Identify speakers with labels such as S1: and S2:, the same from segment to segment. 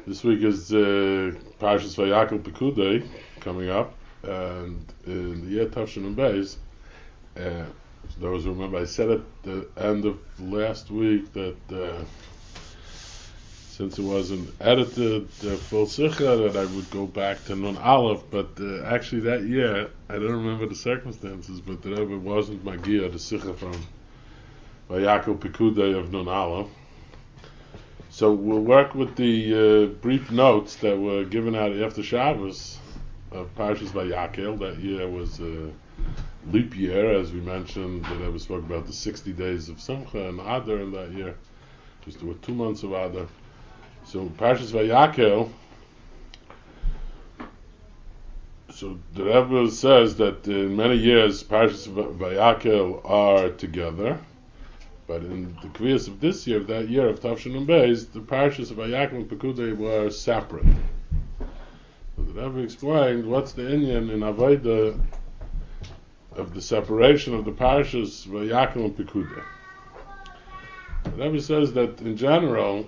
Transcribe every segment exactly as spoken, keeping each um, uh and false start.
S1: This week is uh, Parshas Vayakel Pekudei coming up, and in the year Tavshin and Beis, uh, those who remember, I said at the end of last week that uh, since it wasn't edited uh, full Sikha, that I would go back to Nun Aleph, but uh, actually that year, I don't remember the circumstances, but that it wasn't Magia, the Sikha from Vayakel Pekudei of Nun Aleph. So we'll work with the uh, brief notes that were given out after Shabbos of Parshas Vayakel. That year was a leap year, as we mentioned. That we spoke about the sixty days of Simcha and Adar in that year. Just there were two months of Adar. So Parshas Vayakel. So the Rebbe says that in many years Parshas Vayakel are together. But in the Kviyas of this year, of that year of Tavshin and Beis, the Parshas of Vayakel and Pekudei were separate. So the Rebbe explained what's the inyan in Avodah of the separation of the Parshas Vayakel and Pekudei. The Rebbe says that in general,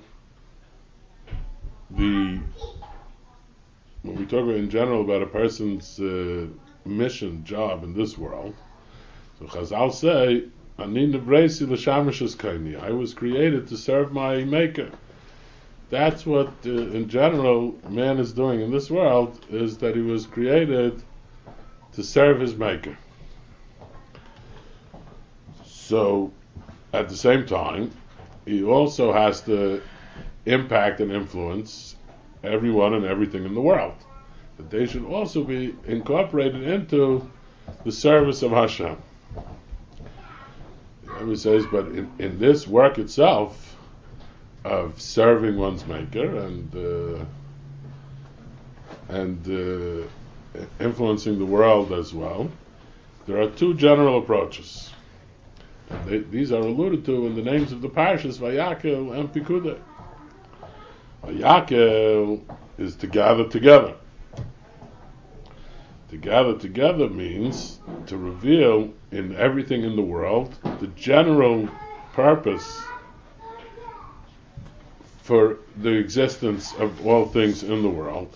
S1: the when we talk about in general about a person's uh, mission, job in this world, so Chazal say, I was created to serve my Maker. That's what, uh, in general, man is doing in this world, is that he was created to serve his Maker. So, at the same time, he also has to impact and influence everyone and everything in the world. That they should also be incorporated into the service of Hashem. He says, but in, in this work itself of serving one's Maker and uh, and uh, influencing the world as well, there are two general approaches. They, these are alluded to in the names of the Parshas Vayakel and Pekudei. Vayakel is to gather together. To gather together means to reveal in everything in the world the general purpose for the existence of all things in the world,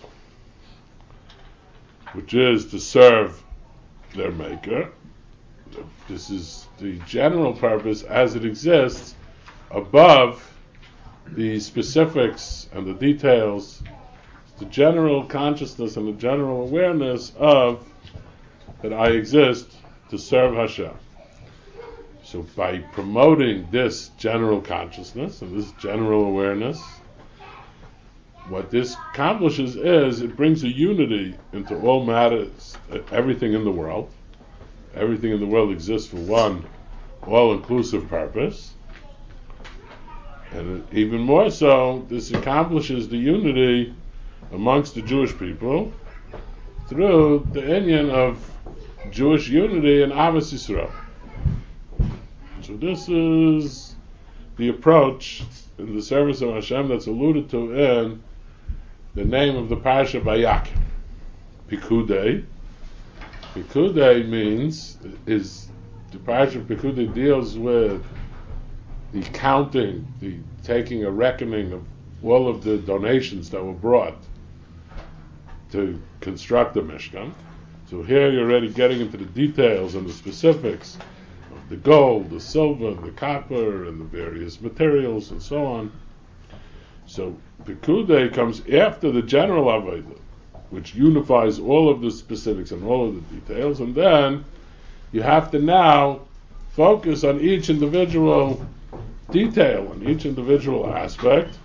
S1: which is to serve their Maker. This is the general purpose as it exists above the specifics and the details, the general consciousness and the general awareness of that I exist to serve Hashem. So by promoting this general consciousness and this general awareness, what this accomplishes is it brings a unity into all matters, everything in the world. Everything in the world exists for one all-inclusive purpose. And even more so, this accomplishes the unity amongst the Jewish people through the inyan of Jewish unity and Ahavas Yisrael. So this is the approach in the service of Hashem that's alluded to in the name of the Parsha Vayakel, Pekudei. Pekudei means, is the Parsha Pekudei deals with the counting, the taking a reckoning of all of the donations that were brought to construct the Mishkan. So here you're already getting into the details and the specifics of the gold, the silver, the copper, and the various materials and so on. So Pekudei comes after the general Avodah, which unifies all of the specifics and all of the details, and then you have to now focus on each individual detail and each individual aspect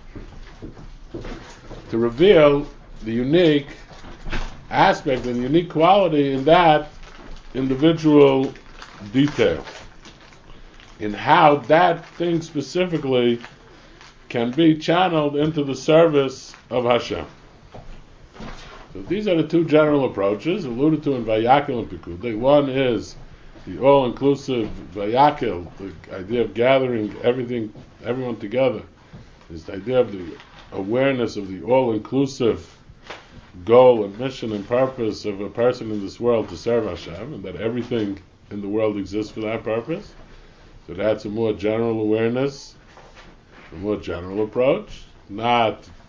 S1: to reveal the unique aspect and unique quality in that individual detail, in how that thing specifically can be channeled into the service of Hashem. So these are the two general approaches alluded to in Vayakel and Pekudei. One is the all-inclusive Vayakel, the idea of gathering everything, everyone together, is the idea of the awareness of the all-inclusive goal and mission and purpose of a person in this world to serve Hashem, and that everything in the world exists for that purpose. So that's a more general awareness, a more general approach, not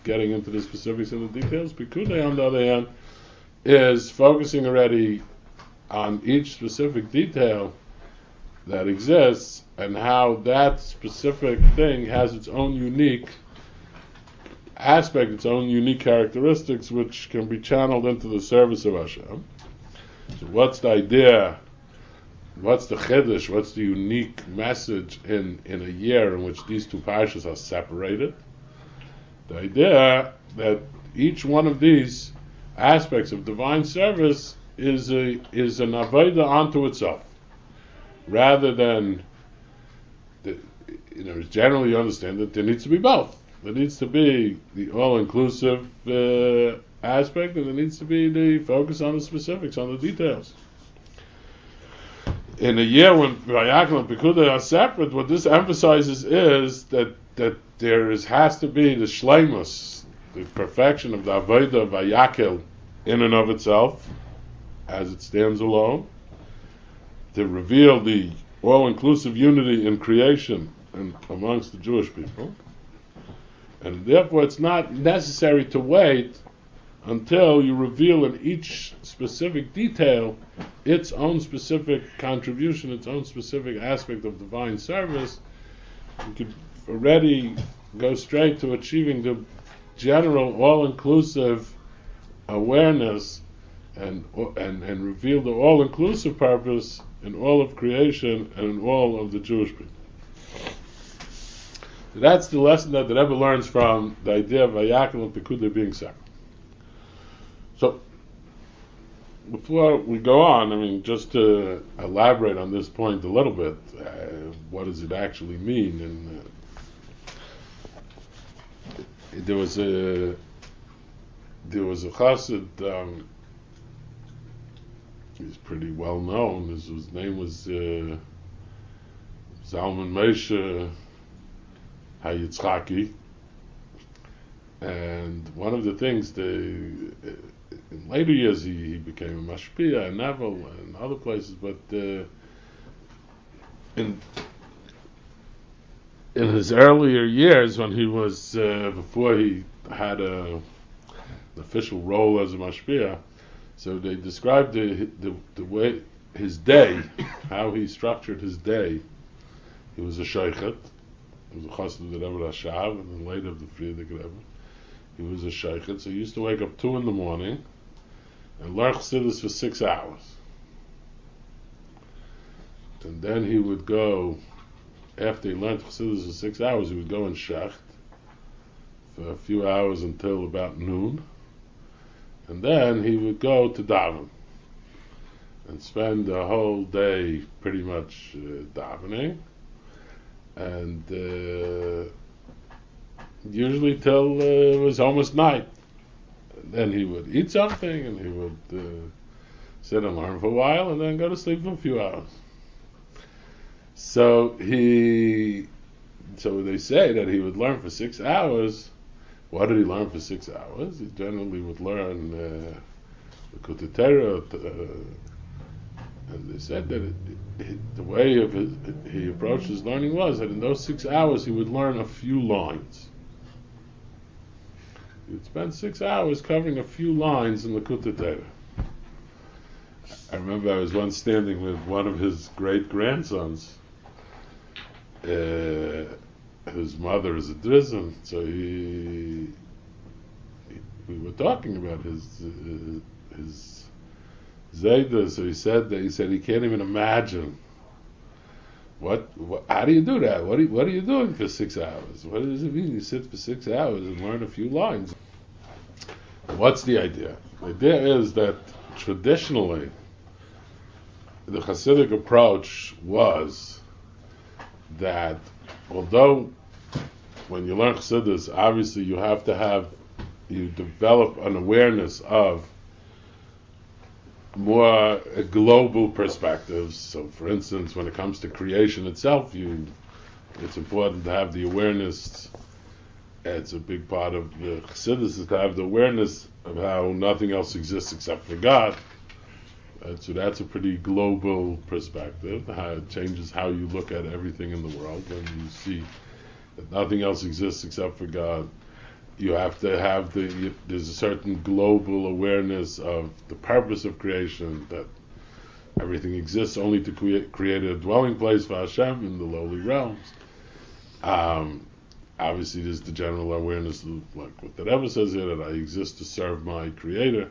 S1: getting into the specifics and the details. Pikude, on the other hand, is focusing already on each specific detail that exists and how that specific thing has its own unique aspect, its own unique characteristics, which can be channeled into the service of Hashem. So what's the idea? What's the chiddush? What's the unique message in, in a year in which these two parshas are separated? The idea that each one of these aspects of divine service is a is an avodah unto itself, rather than the, you know, generally you understand that there needs to be both. There needs to be the all-inclusive uh, aspect, and there needs to be the focus on the specifics, on the details. In a year when Vayakhel and Pekudah are separate, what this emphasizes is that that there is has to be the shleimus, the perfection of the avodah of Vayakhel in and of itself, as it stands alone, to reveal the all-inclusive unity in creation and amongst the Jewish people. And therefore it's not necessary to wait until you reveal in each specific detail its own specific contribution, its own specific aspect of divine service. You could already go straight to achieving the general all-inclusive awareness and and, and reveal the all-inclusive purpose in all of creation and in all of the Jewish people. That's the lesson that the Rebbe learns from the idea of Vayakhel and Pekudah being separate. So, before we go on, I mean, just to elaborate on this point a little bit, uh, what does it actually mean? And uh, there was a there was a chassid. Um, he's pretty well known. His, his name was uh, Zalman Moshe HaYitzchaki, and one of the things they, in later years he, he became a mashpia in Nevel and other places, but uh, in in his earlier years, when he was uh, before he had a, an official role as a mashpia, so they described the, the the way his day, how he structured his day. He was a sheikhet. He was a chassid of the Rebbe Rashav, and then later of the Frierdiker Rebbe. He was a sheikhet, so he used to wake up two in the morning and learn chassidus for six hours. And then he would go, after he learned chassidus for six hours, he would go in shecht for a few hours until about noon, and then he would go to daven and spend the whole day pretty much uh, davening. And uh, usually till uh, it was almost night. And then he would eat something, and he would uh, sit and learn for a while, and then go to sleep for a few hours. So he, so they say that he would learn for six hours. What did he learn for six hours? He generally would learn uh, the Kutei uh, and they said that it, it, the way of his, he approached his learning was that in those six hours he would learn a few lines. He would spend six hours covering a few lines in the Kutei Torah. I remember I was once standing with one of his great grandsons, uh, whose mother is a Drizzen, so he, he we were talking about his uh, his Zayda, so he said that he said he can't even imagine what, what how do you do that? What are you, what are you doing for six hours? What does it mean you sit for six hours and learn a few lines? What's the idea? The idea is that traditionally the Hasidic approach was that although when you learn Chassidus, obviously you have to have you develop an awareness of more uh, global perspectives. So, for instance, when it comes to creation itself, you it's important to have the awareness. It's a big part of the Chassidus is to have the awareness of how nothing else exists except for God. Uh, so that's a pretty global perspective. How it changes how you look at everything in the world when you see that nothing else exists except for God. You have to have the, you, there's a certain global awareness of the purpose of creation, that everything exists only to create, create a dwelling place for Hashem in the lowly realms. Um, obviously, there's the general awareness of, like what the Rebbe says here, that I exist to serve my Creator.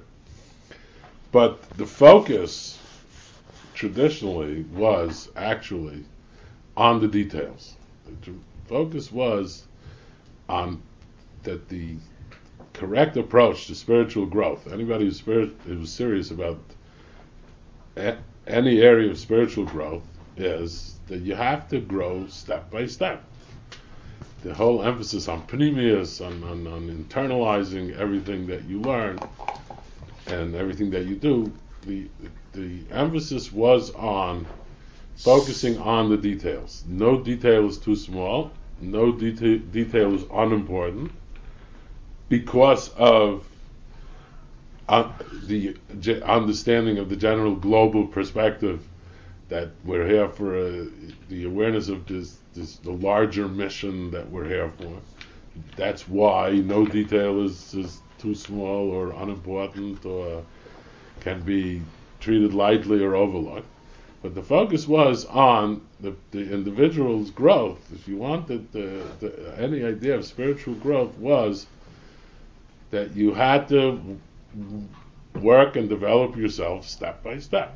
S1: But the focus, traditionally, was actually on the details. The focus was on that the correct approach to spiritual growth. Anybody who's, spirit, who's serious about a, any area of spiritual growth is that you have to grow step by step. The whole emphasis on pnimius, on, on, on internalizing everything that you learn and everything that you do, the the emphasis was on focusing on the details. No detail is too small. No detail, detail is unimportant, because of uh, the ge- understanding of the general global perspective that we're here for, uh, the awareness of this, this the larger mission that we're here for. That's why no detail is, is too small or unimportant or can be treated lightly or overlooked. But the focus was on the, the individual's growth. If you wanted the, the, any idea of spiritual growth, was that you had to work and develop yourself step by step.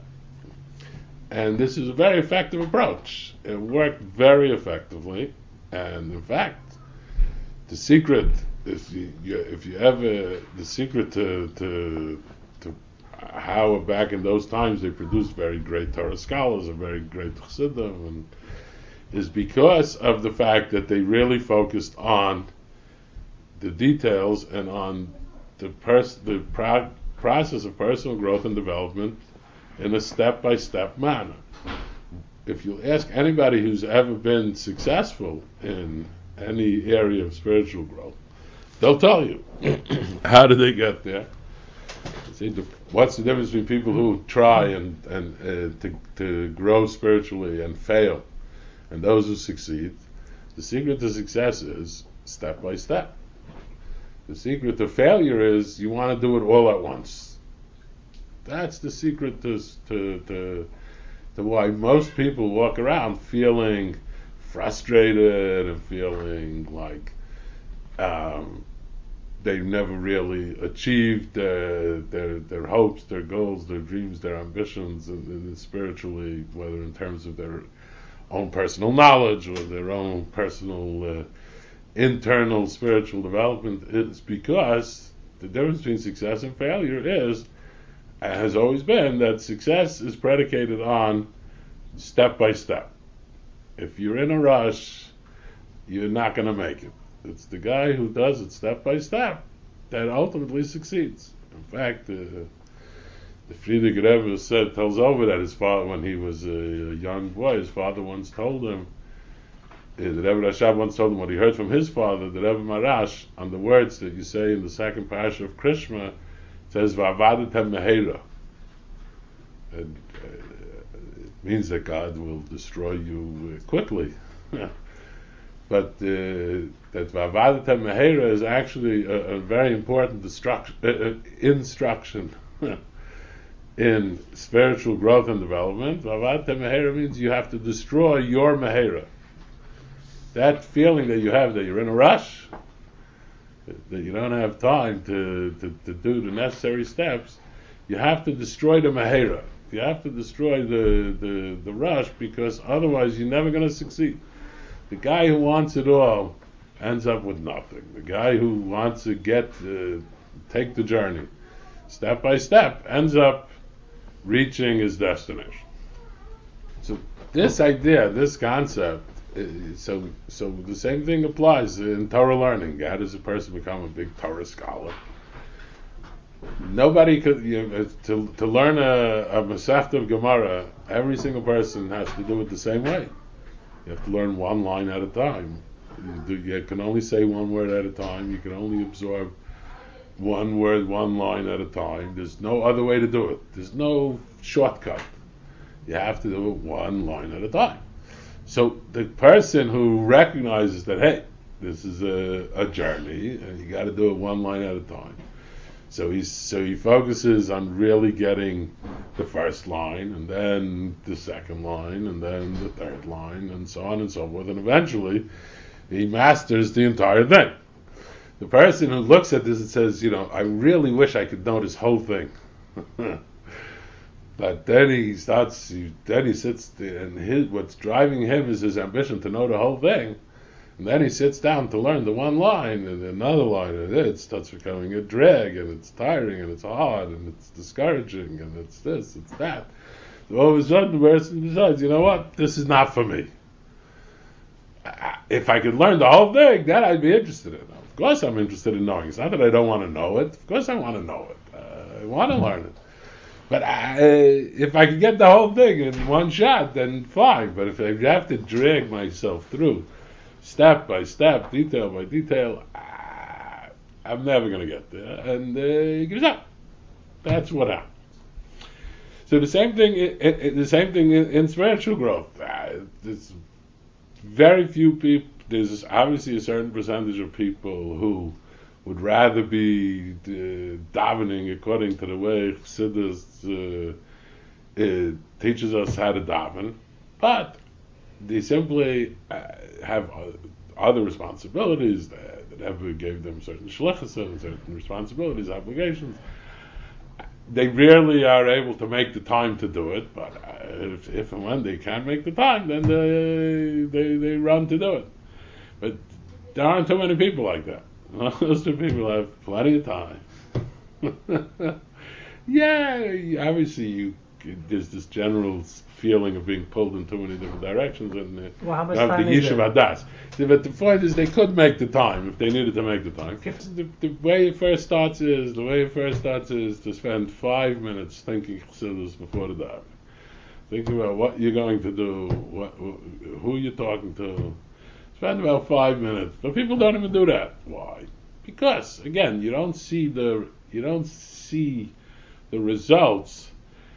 S1: And this is a very effective approach. It worked very effectively. And in fact, the secret, if you, you if you ever, the secret to, to, to how back in those times they produced very great Torah scholars and very great chassidim, and is because of the fact that they really focused on the details and on the pers- the pro- process of personal growth and development in a step-by-step manner. If you ask anybody who's ever been successful in any area of spiritual growth, they'll tell you how did they get there. See, the, what's the difference between people who try and, and uh, to, to grow spiritually and fail, and those who succeed? The secret to success is step by step. The secret to failure is you want to do it all at once. That's the secret to to to, to why most people walk around feeling frustrated and feeling like um, they've never really achieved their, their their hopes, their goals, their dreams, their ambitions, and, and spiritually, whether in terms of their own personal knowledge or their own personal uh, internal spiritual development. Is because the difference between success and failure is, has always been, that success is predicated on step by step. If you're in a rush, you're not going to make it. It's the guy who does it step by step that ultimately succeeds. In fact, uh, the Frierdiker Rebbe said, tells over that his father, when he was a young boy, his father once told him, uh, the Rebbe Rashab once told him what he heard from his father, the Rebbe Marash, on the words that you say in the second parasha of Krishma, says, Va'avadetem meheira. And uh, it means that God will destroy you uh, quickly. But uh, that Va'avadetem meheira is actually a, a very important destruction, uh, uh, instruction in spiritual growth and development. Va'avadetem meheira means you have to destroy your meheira. That feeling that you have that you're in a rush, that you don't have time to, to, to do the necessary steps, you have to destroy the meheira. You have to destroy the, the, the rush, because otherwise you're never going to succeed. The guy who wants it all ends up with nothing. The guy who wants to get, uh, take the journey step by step, ends up reaching his destination. So this idea, this concept, uh, so so the same thing applies in Torah learning. How does a person become a big Torah scholar? Nobody could, you know, to to learn a, a Masechta of Gemara, every single person has to do it the same way. You have to learn one line at a time. You, do, you can only say one word at a time. You can only absorb one word, one line at a time. There's no other way to do it. There's no shortcut. You have to do it one line at a time. So the person who recognizes that, hey, this is a, a journey, and you got to do it one line at a time. So he's so he focuses on really getting the first line, and then the second line, and then the third line, and so on and so forth. And eventually, he masters the entire thing. The person who looks at this and says, you know, I really wish I could know this whole thing. But then he starts, he, then he sits there, and his, what's driving him is his ambition to know the whole thing. And then he sits down to learn the one line and another line, and it starts becoming a drag, and it's tiring, and it's hard, and it's discouraging, and it's this, it's that. So all of a sudden, the person decides, you know what, this is not for me. If I could learn the whole thing, then I'd be interested in it. Of course I'm interested in knowing. It's not that I don't want to know it. Of course I want to know it. Uh, I want to learn it. But I, if I could get the whole thing in one shot, then fine. But if I have to drag myself through step by step, detail by detail, uh, I'm never going to get there. And uh, he gives up. That's what happens. So the same thing, it, it, the same thing in, in spiritual growth. Uh, there's very few people. There's obviously a certain percentage of people who would rather be uh, davening according to the way Chassidus uh, uh, teaches us how to daven, but they simply uh, have uh, other responsibilities. That, that Rebbe gave them certain shlichus and certain responsibilities, obligations. They rarely are able to make the time to do it, but uh, if, if and when they can make the time, then they, they, they run to do it. But there aren't too many people like that. Those two people have plenty of time. Yeah, obviously you, there's this general feeling of being pulled in too many different directions, and uh,
S2: well, how much
S1: you have
S2: time
S1: the
S2: is
S1: Yishuv Hadas. But the point is, they could make the time if they needed to make the time. The, the way it first starts is the way it first starts is to spend five minutes thinking chassidus before the daven. Thinking about what you're going to do, what, who you're talking to. Spend about five minutes, but people don't even do that. Why? Because again, you don't see the you don't see the results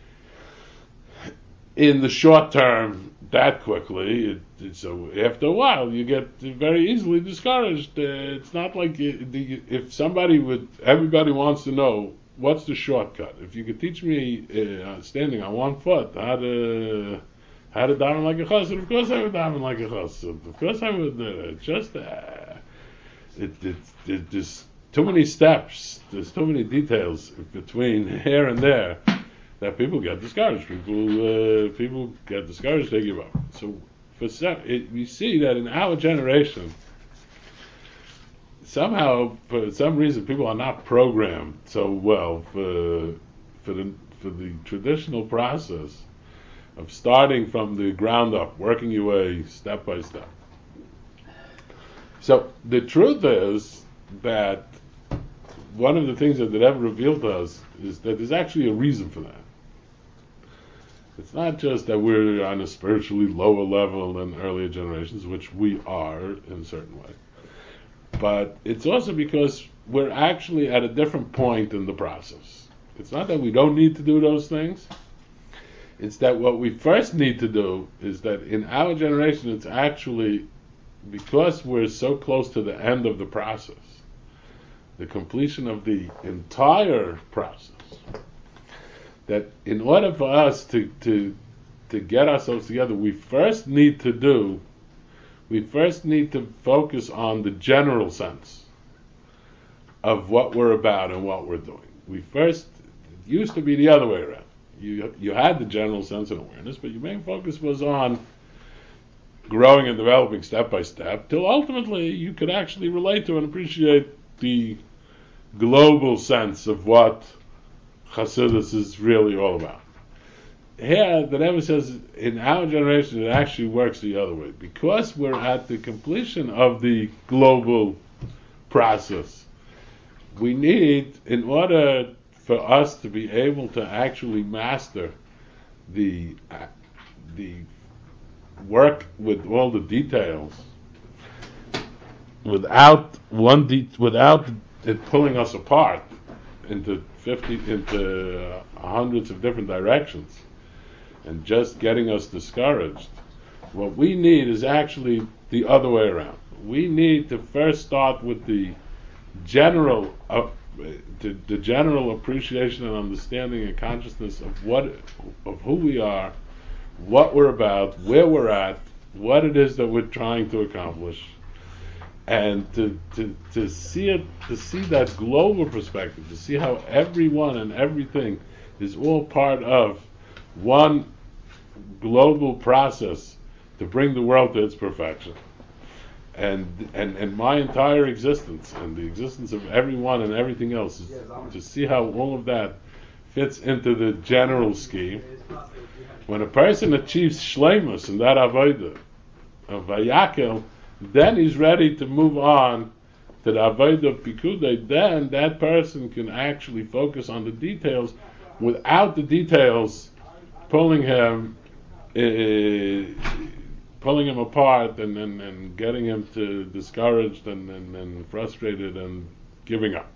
S1: in the short term that quickly. It, it, so after a while, you get very easily discouraged. Uh, it's not like it, the, if somebody would, everybody wants to know what's the shortcut. If you could teach me uh, standing on one foot how to. How to daven like a chassid? Of course I would daven like a chassid. Of course I would. Uh, just uh, it, it, it, there's too many steps. There's too many details between here and there that people get discouraged. People uh, people get discouraged. They give up. So for some, it, we see that in our generation, somehow for some reason people are not programmed so well for for the for the traditional process of starting from the ground up, working your way step by step. So the truth is that one of the things that the Rebbe revealed to us is that there's actually a reason for that. It's not just that we're on a spiritually lower level than earlier generations, which we are in a certain way, but it's also because we're actually at a different point in the process. It's not that we don't need to do those things. It's that what we first need to do is that in our generation, it's actually because we're so close to the end of the process, the completion of the entire process, that in order for us to, to, to get ourselves together, we first need to do, we first need to focus on the general sense of what we're about and what we're doing. We first, it used to be the other way around. You you had the general sense and awareness, but your main focus was on growing and developing step by step, till ultimately you could actually relate to and appreciate the global sense of what Chassidus is really all about. Here, the Rebbe says, in our generation, it actually works the other way. Because we're at the completion of the global process, we need, in order for us to be able to actually master the uh, the work with all the details, without one de- without it pulling us apart into fifty into uh, hundreds of different directions, and just getting us discouraged. What we need is actually the other way around. we need to first start with the general, uh, the, the general appreciation and understanding and consciousness of what, of who we are, what we're about, where we're at, what it is that we're trying to accomplish, and to to to see it, to see that global perspective, to see how everyone and everything is all part of one global process to bring the world to its perfection. And and and my entire existence and the existence of everyone and everything else is to see how all of that fits into the general scheme. When a person achieves shleimus in that avodah of vayakel, then he's ready to move on to the avodah of pikudei. Then that person can actually focus on the details without the details pulling him uh, pulling him apart and, and, and getting him to discouraged and, and, and frustrated and giving up.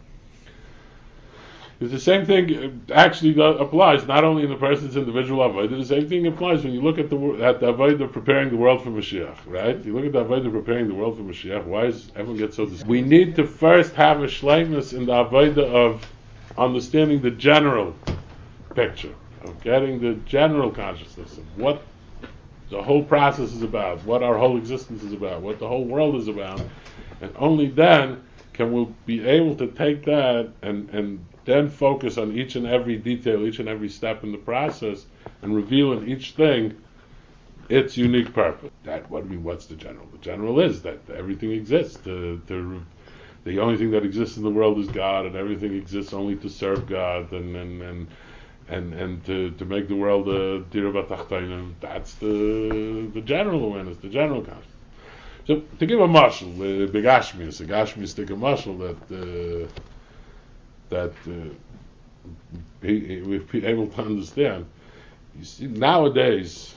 S1: It's the same thing actually applies not only in the person's individual avodah. The same thing applies when you look at the at the avodah preparing the world for Mashiach, right? You look at the avodah preparing the world for Mashiach. Why does everyone get so discouraged? We need to first have a shleimus in the avodah of understanding the general picture, of getting the general consciousness of what the whole process is about, what our whole existence is about, what the whole world is about, and only then can we be able to take that and, and then focus on each and every detail, each and every step in the process, and reveal in each thing its unique purpose. That what I mean, what's the general? The general is that everything exists. To, to, the only thing that exists in the world is God, and everything exists only to serve God, and and and and, and to, to make the world a dira b'tachtonim. That's the the general awareness, the general consciousness. So to give a mashal, uh, big ashmius, a gashmius take a mashal that uh, that uh, be, we're be able to understand. You see, nowadays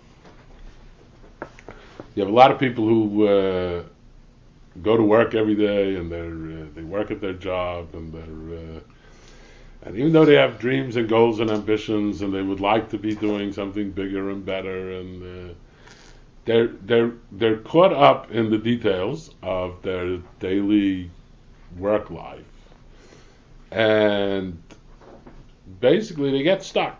S1: you have a lot of people who uh, go to work every day and they uh, they work at their job and they're uh, and even though they have dreams and goals and ambitions and they would like to be doing something bigger and better, and uh, they're they're they're caught up in the details of their daily work life, and basically they get stuck.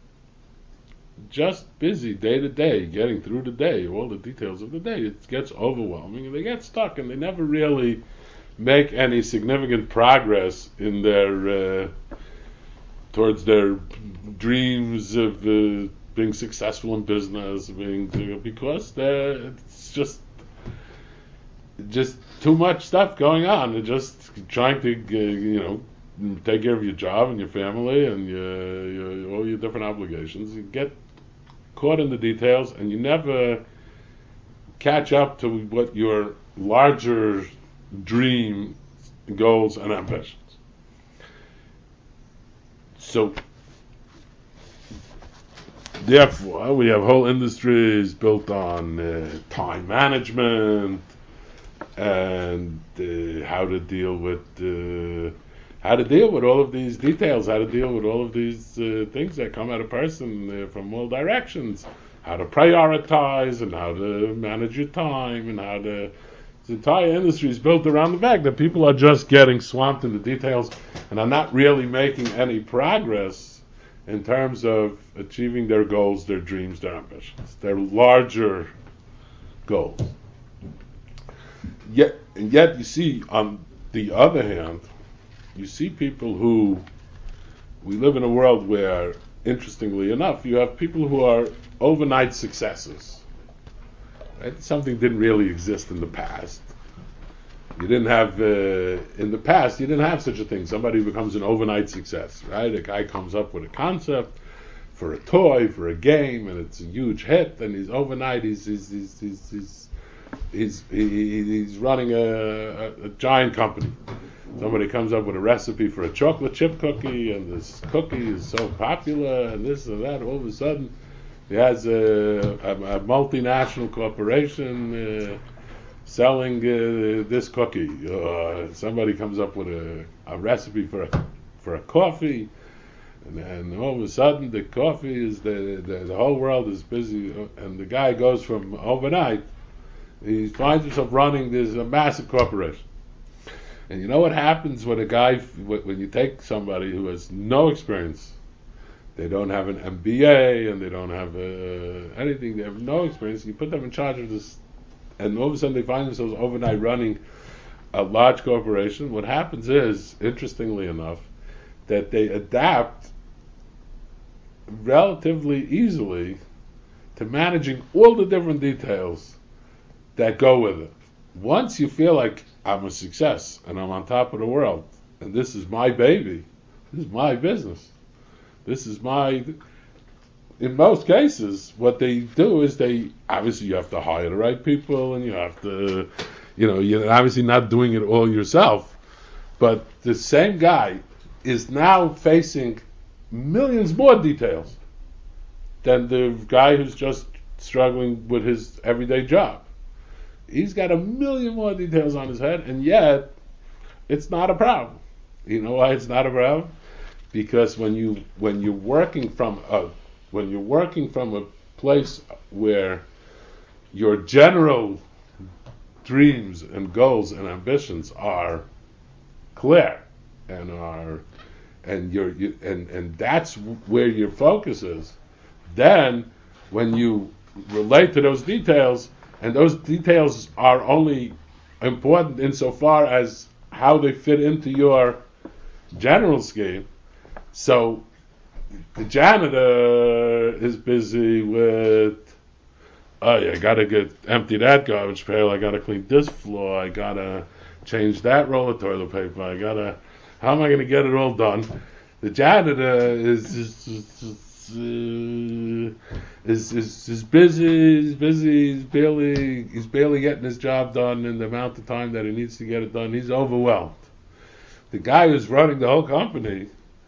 S1: Just busy day to day, getting through the day, all the details of the day. It gets overwhelming, and they get stuck, and they never really make any significant progress in their uh, towards their dreams of uh, being successful in business, being because it's just just too much stuff going on. They're just trying to uh, you know take care of your job and your family and your, your, all your different obligations. You get caught in the details, and you never catch up to what your larger dream, goals, and ambitions. So, therefore, we have whole industries built on uh, time management and uh, how to deal with uh, how to deal with all of these details, how to deal with all of these uh, things that come at a person uh, from all directions, how to prioritize and how to manage your time, and how to. The entire industry is built around the fact that people are just getting swamped in the details and are not really making any progress in terms of achieving their goals, their dreams, their ambitions, their larger goals. Yet, and yet you see, on the other hand, you see people who, we live in a world where, interestingly enough, you have people who are overnight successes. Right? Something didn't really exist in the past. You didn't have, uh, in the past, you didn't have such a thing. Somebody becomes an overnight success, right? A guy comes up with a concept for a toy, for a game, and it's a huge hit, and he's overnight, he's he's he's he's he's, he's, he, he's running a, a, a giant company. Somebody comes up with a recipe for a chocolate chip cookie, and this cookie is so popular, and this and that. All of a sudden, he has a, a, a multinational corporation uh, selling uh, this cookie. Uh, somebody comes up with a, a recipe for a for a coffee, and, and all of a sudden, the coffee is the, the the whole world is busy, and the guy goes from overnight He finds himself running this a massive corporation. And you know what happens when a guy, when you take somebody who has no experience, they don't have an M B A and they don't have uh, anything, they have no experience, you put them in charge of this, and all of a sudden they find themselves overnight running a large corporation. What happens is, interestingly enough, that they adapt relatively easily to managing all the different details that go with it. Once you feel like I'm a success and I'm on top of the world and this is my baby, this is my business, this is my, in most cases what they do is they, obviously you have to hire the right people and you have to, you know, you're obviously not doing it all yourself, but the same guy is now facing millions more details than the guy who's just struggling with his everyday job. He's got a million more details on his head, and yet it's not a problem. You know why it's not a problem? Because when you when you're working from a when you're working from a place where your general dreams and goals and ambitions are clear and are and you're you, and and that's where your focus is, then when you relate to those details, and those details are only important insofar as how they fit into your general scheme. So the janitor is busy with, oh yeah, I gotta get empty that garbage pail, I gotta clean this floor, I gotta change that roll of toilet paper, I gotta, how am I gonna get it all done? The janitor is is is, uh, is, is, is busy, he's busy, he's barely he's barely getting his job done in the amount of time that he needs to get it done. He's overwhelmed. The guy who's running the whole company,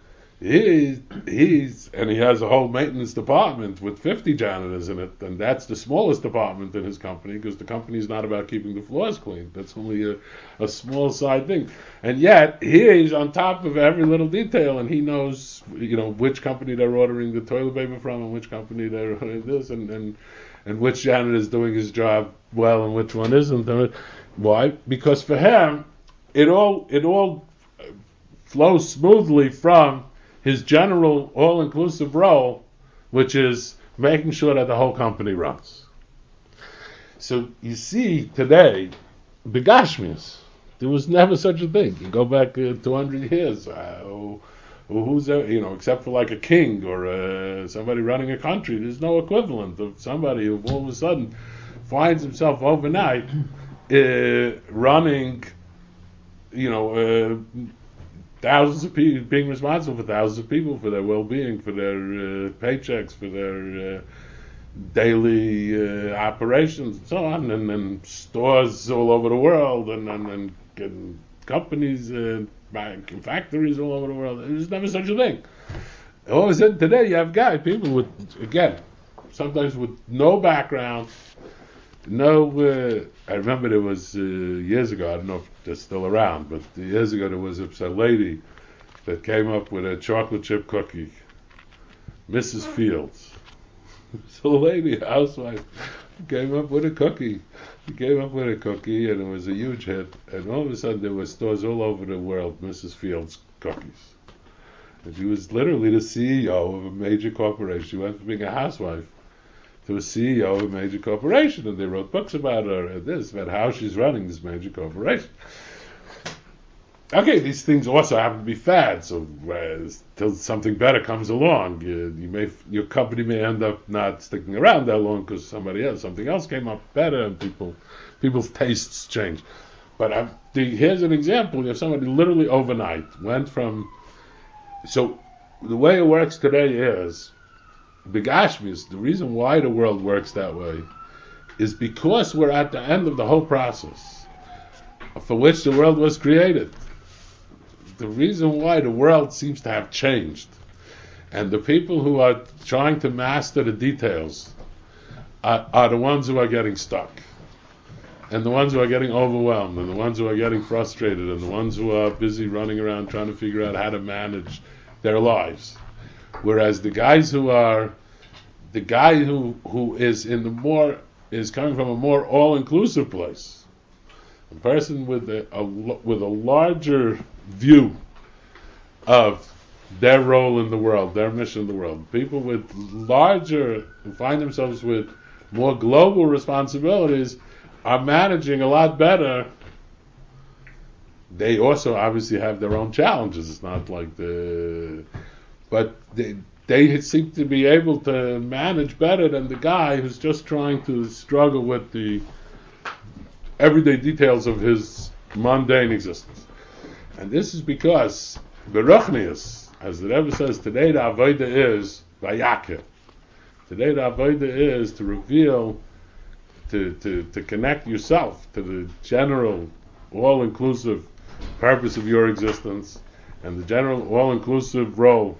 S1: He's, he's, and he has a whole maintenance department with fifty janitors in it, and that's the smallest department in his company, because the company is not about keeping the floors clean. That's only a, a small side thing. And yet, he's on top of every little detail, and he knows, you know, which company they're ordering the toilet paper from, and which company they're ordering this, and, and, and which janitor is doing his job well, and which one isn't. Why? Because for him, it all, it all flows smoothly from his general all-inclusive role, which is making sure that the whole company runs. So you see today, the Gashmias, there was never such a thing. You go back uh, two hundred years, uh, who's there, you know, except for like a king or uh, somebody running a country, there's no equivalent of somebody who all of a sudden finds himself overnight uh, running, you know, uh, thousands of people, being responsible for thousands of people, for their well-being, for their uh, paychecks, for their uh, daily uh, operations, and so on, and then stores all over the world, and, and, and, and companies, uh, and factories all over the world. There's never such a thing. All of a sudden today you have guys, people with, again, sometimes with no background, no, uh, I remember there was, uh, years ago, I don't know if they're still around, but years ago there was a, a lady that came up with a chocolate chip cookie, Missus Fields. So the lady, a housewife, came up with a cookie. She came up with a cookie, and it was a huge hit, and all of a sudden there were stores all over the world, Missus Fields cookies. And she was literally the C E O of a major corporation. She went from being a housewife to a C E O of a major corporation, and they wrote books about her and this, about how she's running this major corporation. Okay, these things also happen to be fads, so uh, till something better comes along, you, you may, your company may end up not sticking around that long because somebody else, something else came up better, and people, people's tastes change. But I'm, the, here's an example: if somebody literally overnight went from, so the way it works today is, the Gashmis, the reason why the world works that way is because we're at the end of the whole process for which the world was created. The reason why the world seems to have changed, and the people who are trying to master the details are, are the ones who are getting stuck, and the ones who are getting overwhelmed, and the ones who are getting frustrated, and the ones who are busy running around trying to figure out how to manage their lives. Whereas the guys who are, the guy who, who is in the more is coming from a more all-inclusive place. A person with a, a with a larger view of their role in the world, their mission in the world. People with larger, who find themselves with more global responsibilities, are managing a lot better. They also obviously have their own challenges. It's not like the, but they they seem to be able to manage better than the guy who's just trying to struggle with the everyday details of his mundane existence. And this is because Beruchnius, as the Rebbe says, today the Avodah is Vayakir. Today the Avodah is to reveal, to, to, to connect yourself to the general, all-inclusive purpose of your existence and the general, all-inclusive role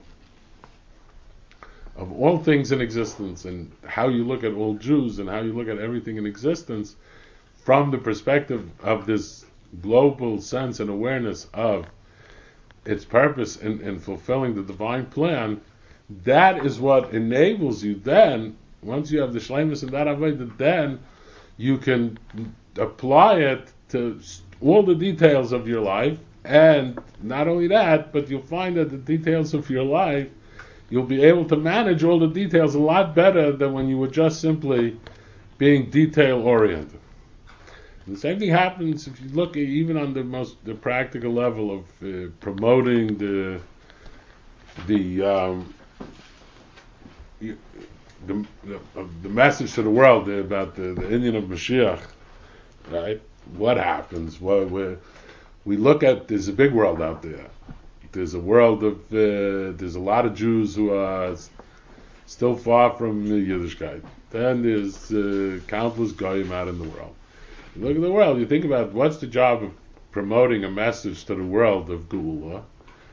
S1: of all things in existence, and how you look at all Jews and how you look at everything in existence from the perspective of this global sense and awareness of its purpose in, in fulfilling the divine plan. That is what enables you then, once you have the shleimus and that avodah, then you can apply it to all the details of your life. And not only that, but you'll find that the details of your life, you'll be able to manage all the details a lot better than when you were just simply being detail oriented. The same thing happens if you look at, even on the most the practical level of uh, promoting the the, um, the the the message to the world about the, the Inyan of Mashiach, right? What happens? What we we look at? There's a big world out there. There's a world of uh, there's a lot of Jews who are still far from Yiddishkeit. Then there's uh, countless goyim out in the world. You look at the world, you think about what's the job of promoting a message to the world of Geula,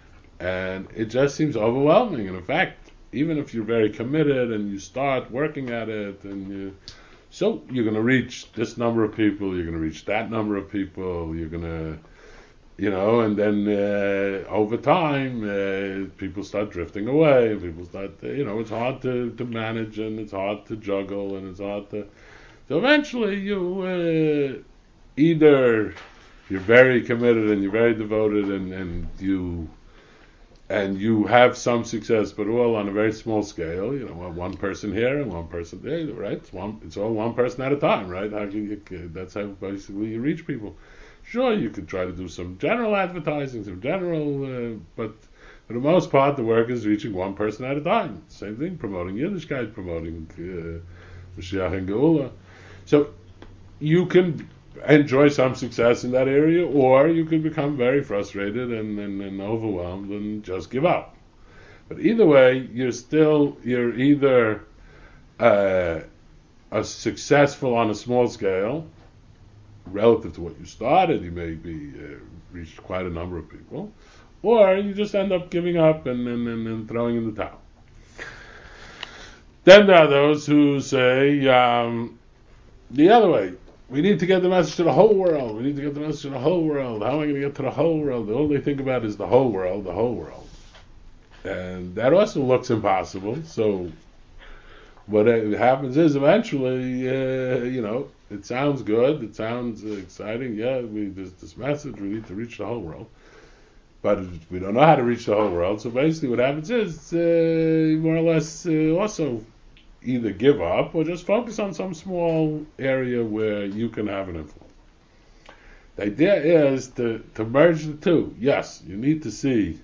S1: and it just seems overwhelming. And in fact, even if you're very committed and you start working at it, and you, so you're going to reach this number of people, you're going to reach that number of people, you're going to, you know, and then uh, over time, uh, people start drifting away, and people start, uh, you know, it's hard to, to manage, and it's hard to juggle, and it's hard to. So eventually, you uh, either you're very committed and you're very devoted, and, and you and you have some success, but all on a very small scale. You know, one person here and one person there, right? It's one. It's all one person at a time, right? How can you, that's how basically you reach people. Sure, you could try to do some general advertising, some general, uh, but for the most part, the work is reaching one person at a time. Same thing, promoting Yiddishkeit, promoting uh, Mashiach and Geula. So you can enjoy some success in that area, or you can become very frustrated and, and, and overwhelmed and just give up. But either way, you're still, you're either uh, a successful on a small scale, relative to what you started, you may be uh, reached quite a number of people, or you just end up giving up and, and, and, and throwing in the towel. Then there are those who say, um, the other way, we need to get the message to the whole world. We need to get the message to the whole world. How am I going to get to the whole world? All they think about is the whole world, the whole world. And that also looks impossible. So what happens is eventually, uh, you know, it sounds good. It sounds uh, exciting. Yeah, we, there's this message. We need to reach the whole world. But we don't know how to reach the whole world. So basically what happens is, uh, more or less, uh, also either give up or just focus on some small area where you can have an influence. The idea is to, to merge the two. Yes, you need to see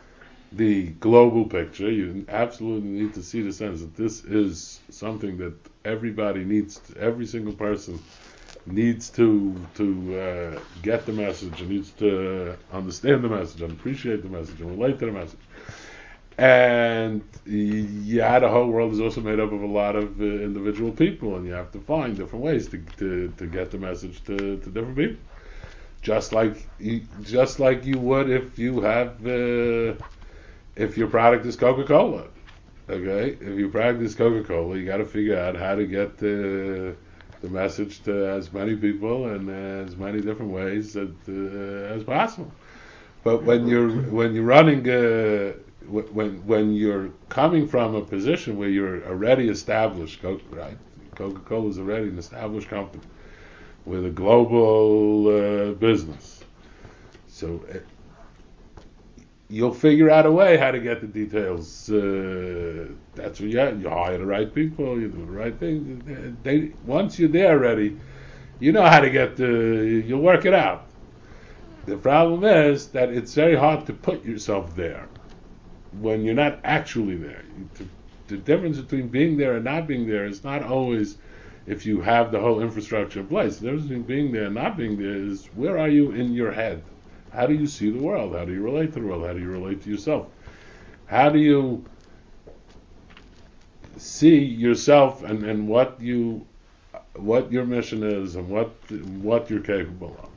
S1: the global picture. You absolutely need to see the sense that this is something that everybody needs, to, every single person needs to to uh, get the message, and needs to understand the message and appreciate the message and relate to the message. And yeah, the whole world is also made up of a lot of uh, individual people, and you have to find different ways to to, to get the message to, to different people. Just like you, just like you would if you have uh, if your product is Coca-Cola. Okay, if your product is Coca-Cola, you got to figure out how to get the the message to as many people and as many different ways that, uh, as possible. But when you're when you're running uh, when when you're coming from a position where you're already established, right? Coca-Cola is already an established company with a global uh, business. So uh, you'll figure out a way how to get the details. Uh, that's what you have. You hire the right people, you do the right thing. They, once you're there already, you know how to get the, you'll work it out. The problem is that it's very hard to put yourself there when you're not actually there. The, the difference between being there and not being there is not always if you have the whole infrastructure in place. The difference between being there and not being there is where are you in your head? How do you see the world? How do you relate to the world? How do you relate to yourself? How do you see yourself and, and what you what your mission is and what what you're capable of?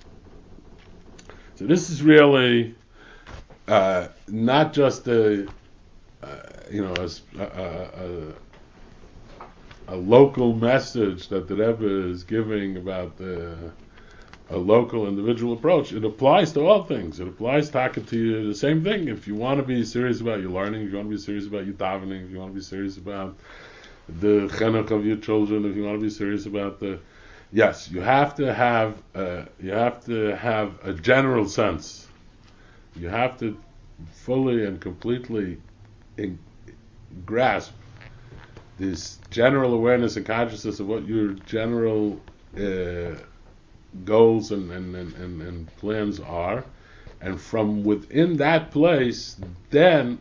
S1: So this is really uh, not just a uh, you know a, a, a, a local message that the Rebbe is giving about the a local individual approach. It applies to all things. It applies talking to you the same thing. If you want to be serious about your learning, if you want to be serious about your davening, if you want to be serious about the chinuch of your children, if you want to be serious about the yes, you have to have uh, you have to have a general sense. You have to fully and completely in, grasp this general awareness and consciousness of what your general uh, goals and, and, and, and plans are, and from within that place then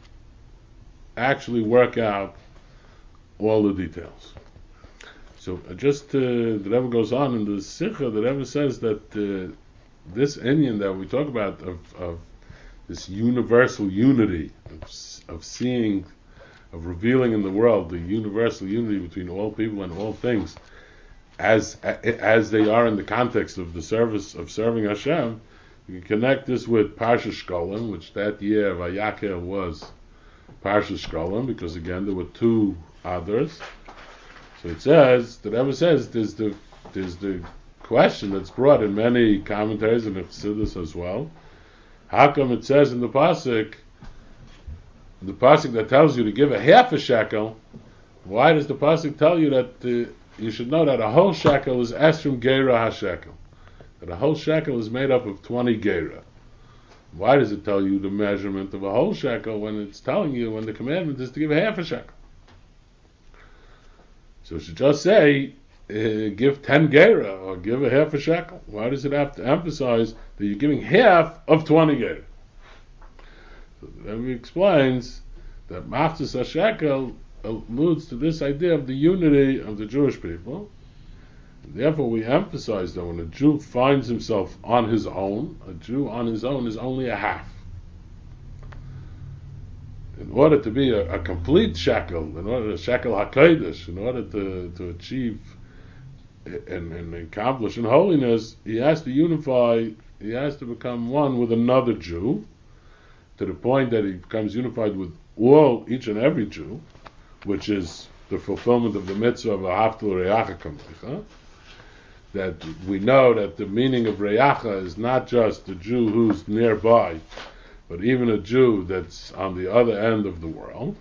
S1: actually work out all the details. So uh, just uh, the Rebbe goes on in the Sikha, the Rebbe says that uh, this inyan that we talk about of, of this universal unity of, of seeing, of revealing in the world the universal unity between all people and all things, as as they are in the context of the service of serving Hashem. You can connect this with Parsha Shkolim, which that year Vayakel was Parsha Shkolim, because again there were two others. So it says, the Rebbe says, there's the there's the question that's brought in many commentaries and Chassidus as well. How come it says in the pasuk, the pasuk that tells you to give a half a shekel? Why does the pasuk tell you that uh, you should know that a whole shekel is esrim geira ha-shekel? That a whole shekel is made up of twenty geira. Why does it tell you the measurement of a whole shekel when it's telling you, when the commandment is to give a half a shekel? So it should just say, uh, give ten geira, or give a half a shekel. Why does it have to emphasize that you're giving half of twenty geira? So then he explains that machzis ha-shekel alludes to this idea of the unity of the Jewish people. Therefore we emphasize that when a Jew finds himself on his own, a Jew on his own is only a half. In order to be a, a complete shekel, in order to shekel HaKodesh, in order to, to achieve and, and accomplish in holiness, he has to unify, he has to become one with another Jew, to the point that he becomes unified with all, each and every Jew, which is the fulfillment of the mitzvah of Ahavta l'reacha kamecha. That we know that the meaning of reacha is not just the Jew who's nearby, but even a Jew that's on the other end of the world.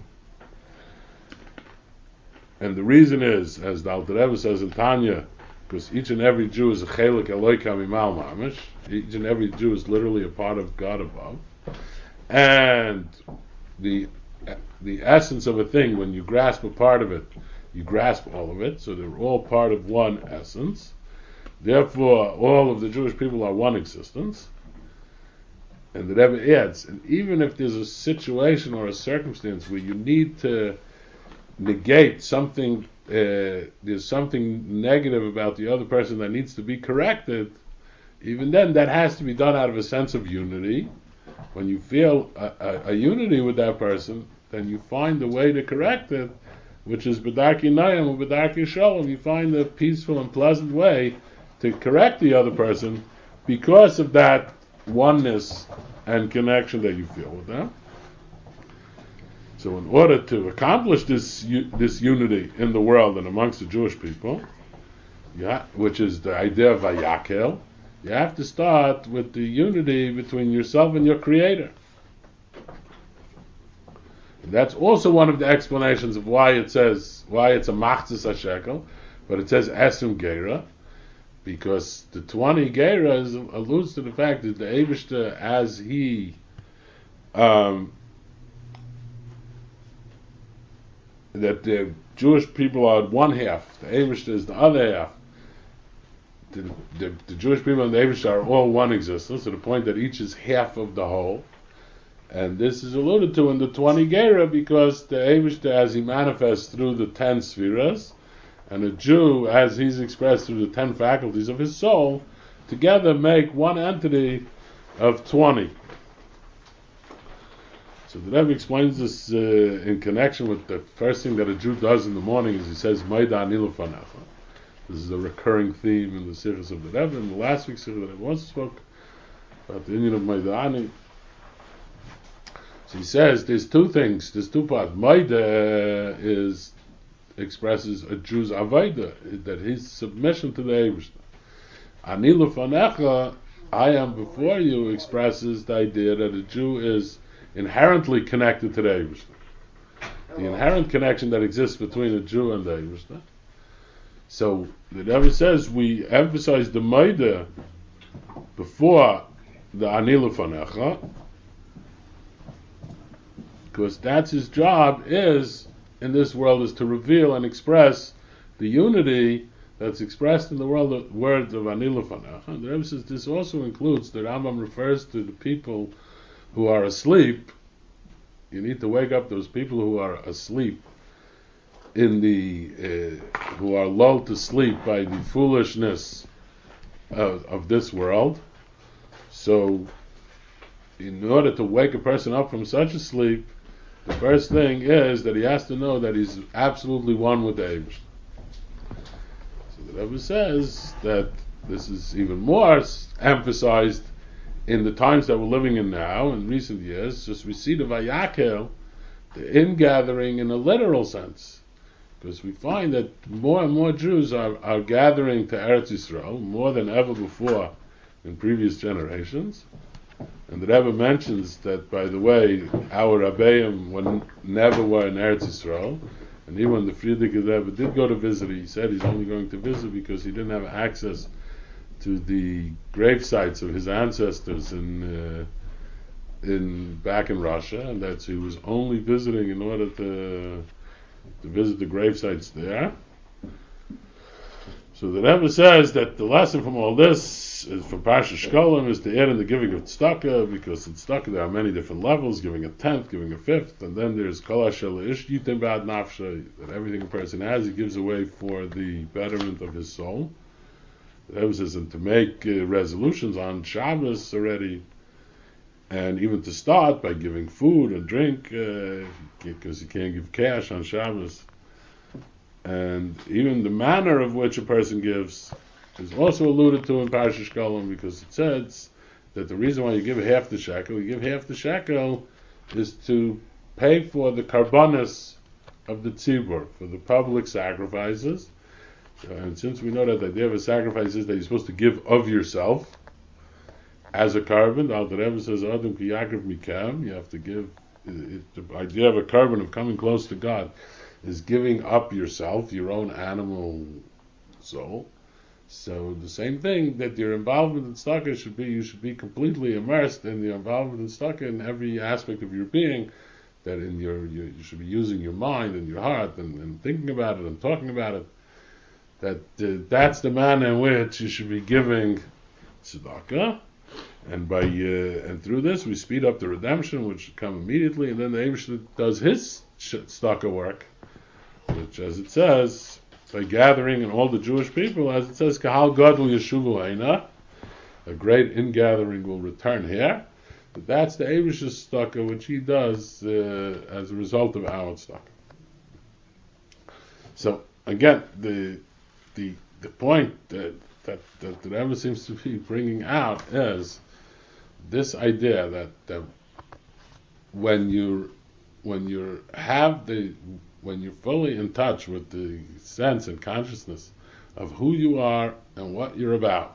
S1: And the reason is, as the Alter Rebbe says in Tanya, because each and every Jew is a chelik Eloka mimal mamish. Each and every Jew is literally a part of God above. And the the essence of a thing, when you grasp a part of it, you grasp all of it, so they're all part of one essence. Therefore, all of the Jewish people are one existence. And the Rebbe adds, and even if there's a situation or a circumstance where you need to negate something, uh, there's something negative about the other person that needs to be corrected, even then that has to be done out of a sense of unity. When you feel a, a, a unity with that person, then you find a way to correct it, which is b'darkei nayim or b'darkei shalom. You find a peaceful and pleasant way to correct the other person because of that oneness and connection that you feel with them. So in order to accomplish this this unity in the world and amongst the Jewish people, yeah, which is the idea of Vayakel, you have to start with the unity between yourself and your Creator. And that's also one of the explanations of why it says, why it's a machzis ha-shekel, but it says Esum Geira, because the twenty Geira is, alludes to the fact that the Eibishter, as he um, that the Jewish people are one half, the Eibishter is the other half. The, the, the Jewish people and the Eibishter are all one existence, to the point that each is half of the whole. And this is alluded to in the twenty Geira, because the Eibishter, as he manifests through the ten spheres, and a Jew, as he's expressed through the ten faculties of his soul, together make one entity of twenty. So the Rebbe explains this uh, in connection with the first thing that a Jew does in the morning is he says, Maida ani lefanecha. This is a recurring theme in the Sichos of the Rebbe. In the last week's Sichos, the Rebbe also spoke about the union of Maida ani. So he says there's two things, there's two parts. Maida is expresses a Jew's avodah, that his submission to the Eibishter. Ani lefanecha, I am before you, expresses the idea that a Jew is inherently connected to the Eibishter. The inherent connection that exists between a Jew and the Eibishter. So the Rebbe says we emphasize the Maida before the Ani lefanecha, because that's his job is in this world, is to reveal and express the unity that's expressed in the world of, words of Ani lefanecha. And the Rebbe says this also includes, the Rambam refers to the people who are asleep. You need to wake up those people who are asleep in the uh, who are lulled to sleep by the foolishness of, of this world. So in order to wake a person up from such a sleep, the first thing is that he has to know that he's absolutely one with the Eibishter. So the Rebbe says that this is even more emphasized in the times that we're living in now, in recent years. Just we see the Vayakel, the ingathering in a literal sense, because we find that more and more Jews are, are gathering to Eretz Yisrael, more than ever before in previous generations. And the Rebbe mentions that, by the way, our Rabbeim were never were in Eretz Yisrael, and even when the Frierdiker Rebbe did go to visit, he said he's only going to visit because he didn't have access to the grave sites of his ancestors in uh, in back in Russia, and that he was only visiting in order to to visit the grave sites there. So the Rebbe says that the lesson from all this is from Parsha Shkolim is to add in the giving of tzedakah, because in tzedakah there are many different levels, giving a tenth, giving a fifth, and then there's kol asher leish yitin ba'ad nafsha, that everything a person has he gives away for the betterment of his soul. The Rebbe says, and to make uh, resolutions on Shabbos already, and even to start by giving food and drink, because uh, you can't give cash on Shabbos. And even the manner of which a person gives is also alluded to in Parsha Shkolim, because it says that the reason why you give half the shekel, you give half the shekel, is to pay for the karbanos of the tzibur, for the public sacrifices. And since we know that the idea of a sacrifice is that you're supposed to give of yourself as a carbon, the Alter Rebbe says, Adam ki yakriv mikam, you have to give, it, it, the idea of a carbon of coming close to God is giving up yourself, your own animal soul. So the same thing, that your involvement in tzedakah should be, you should be completely immersed in your involvement in tzedakah in every aspect of your being, that in your, your you should be using your mind and your heart and, and thinking about it and talking about it, that uh, that's the manner in which you should be giving tzedakah. And by uh, and through this we speed up the redemption, which should come immediately, and then the Eibishter does his tzedakah work, which, as it says, by gathering in all the Jewish people, as it says, Kahal Gadol Yeshuvu Eina, a great ingathering will return here. But that's the Eibishter's tzedakah, which he does uh, as a result of our tzedakah. So again, the the the point that that, that the Rebbe seems to be bringing out is this idea that, that when you when you have the when you're fully in touch with the sense and consciousness of who you are and what you're about,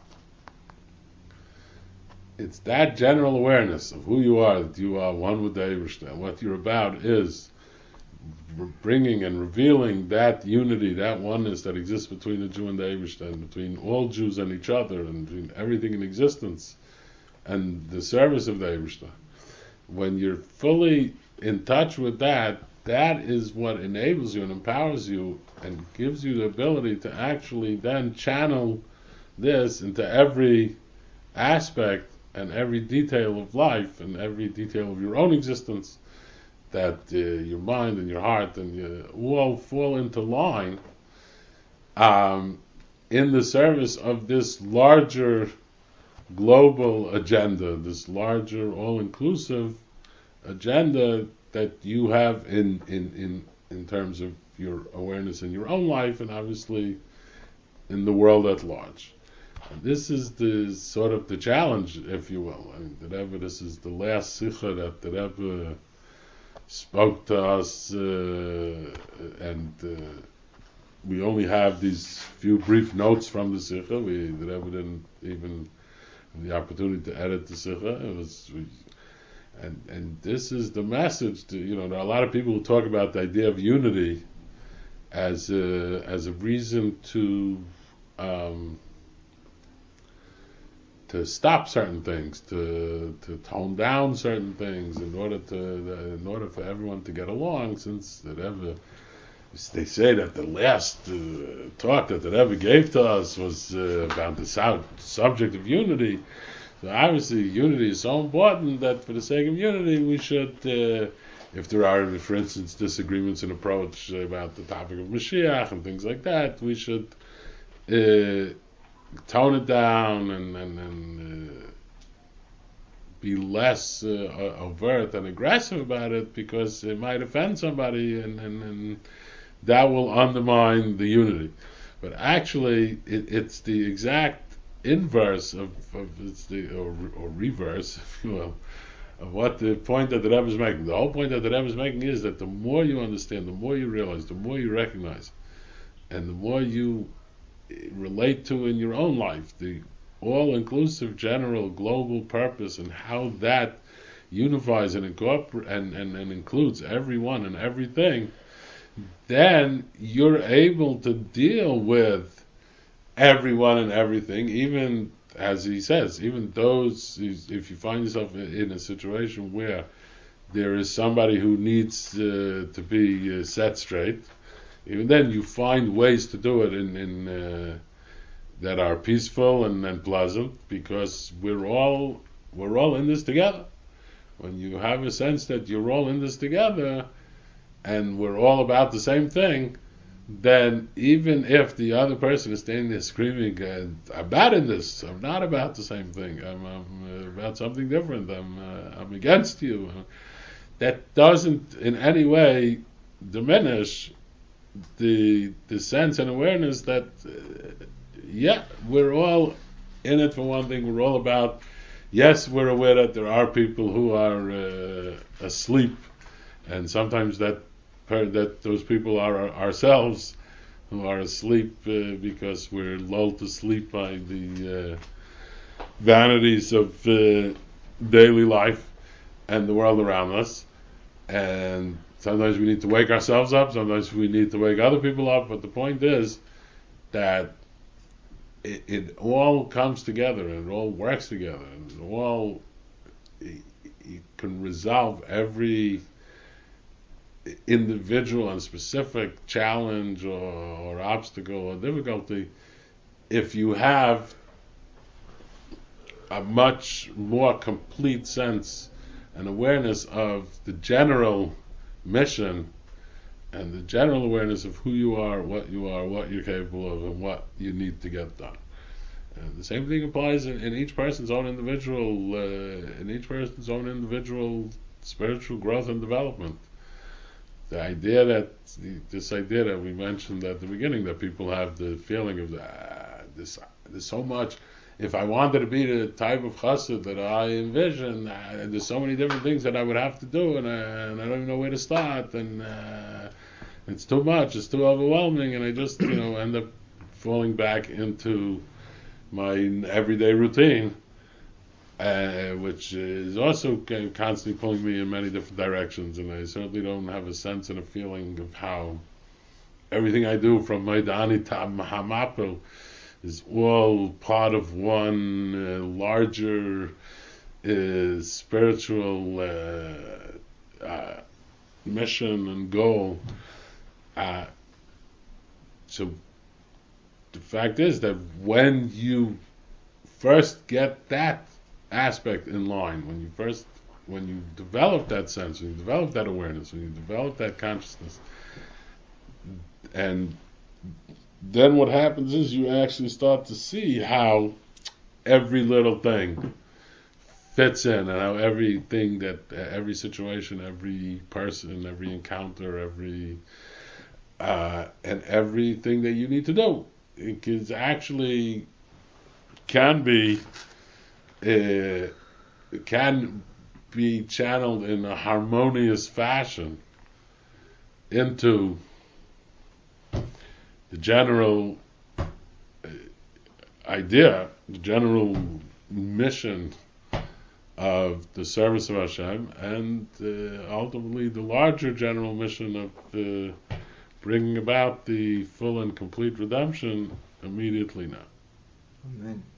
S1: it's that general awareness of who you are, that you are one with the Eibishter, and what you're about is bringing and revealing that unity, that oneness that exists between the Jew and the Eibishter, and between all Jews and each other, and between everything in existence, and the service of the Eibishter. When you're fully in touch with that, that is what enables you and empowers you and gives you the ability to actually then channel this into every aspect and every detail of life and every detail of your own existence, that uh, your mind and your heart and you all fall into line um, in the service of this larger global agenda, this larger all-inclusive agenda that you have in, in, in, in terms of your awareness in your own life and obviously in the world at large. And this is the sort of the challenge, if you will. I mean, the Rebbe, this is the last sikha that the Rebbe spoke to us, uh, and uh, we only have these few brief notes from the sikha. We, the Rebbe didn't even have the opportunity to edit the sikha. It was, we, and and this is the message. To, you know, there are a lot of people who talk about the idea of unity as a, as a reason to um, to stop certain things, to to tone down certain things in order to uh, in order for everyone to get along. Since that ever, they say that the last uh, talk that the Rebbe gave to us was uh, about the sub- subject of unity. So obviously, unity is so important that for the sake of unity, we should, uh, if there are, for instance, disagreements in approach about the topic of Mashiach and things like that, we should uh, tone it down and, and, and uh, be less uh, overt and aggressive about it, because it might offend somebody, and, and, and that will undermine the unity. But actually, it, it's the exact inverse of, of it's the or, or reverse, if you will, of what the point that the Rebbe is making. The whole point that the Rebbe is making is that the more you understand, the more you realize, the more you recognize, and the more you relate to in your own life, the all-inclusive, general, global purpose, and how that unifies and incorporates and, and, and includes everyone and everything, then you're able to deal with everyone and everything, even, as he says, even those, if you find yourself in a situation where there is somebody who needs uh, to be uh, set straight, even then you find ways to do it in, in uh, that are peaceful and, and pleasant, because we're all we're all in this together. When you have a sense that you're all in this together and we're all about the same thing, then even if the other person is standing there screaming, uh, I'm not in this, I'm not about the same thing, I'm, I'm uh, about something different, I'm, uh, I'm against you, that doesn't in any way diminish the the sense and awareness that, uh, yeah, we're all in it for one thing, we're all about, yes, we're aware that there are people who are uh, asleep, and sometimes that that those people are ourselves, who are asleep uh, because we're lulled to sleep by the uh, vanities of uh, daily life and the world around us. And sometimes we need to wake ourselves up, sometimes we need to wake other people up, but the point is that it, it all comes together and it all works together, and it all it, it can resolve every individual and specific challenge or, or obstacle or difficulty if you have a much more complete sense and awareness of the general mission and the general awareness of who you are, what you are, what you're capable of, and what you need to get done. And the same thing applies in, in each person's own individual uh, in each person's own individual spiritual growth and development. The idea that, this idea that we mentioned at the beginning, that people have the feeling of, ah, this, there's so much, if I wanted to be the type of chassid that I envision, uh, there's so many different things that I would have to do, and, uh, and I don't even know where to start, and uh, it's too much, it's too overwhelming, and I just, you know, end up falling back into my everyday routine. uh, which is also constantly pulling me in many different directions, and I certainly don't have a sense and a feeling of how everything I do from Maidani to Mahamapil is all part of one uh, larger uh, spiritual uh, uh, mission and goal. Uh, so the fact is that when you first get that aspect in line, when you first, when you develop that sense, when you develop that awareness, when you develop that consciousness, and then what happens is you actually start to see how every little thing fits in, and how everything that, every situation, every person, every encounter, every uh, and everything that you need to do, it is actually can be uh, can be channeled in a harmonious fashion into the general uh, idea, the general mission of the service of Hashem, and uh, ultimately the larger general mission of uh, bringing about the full and complete redemption immediately now.
S2: Amen.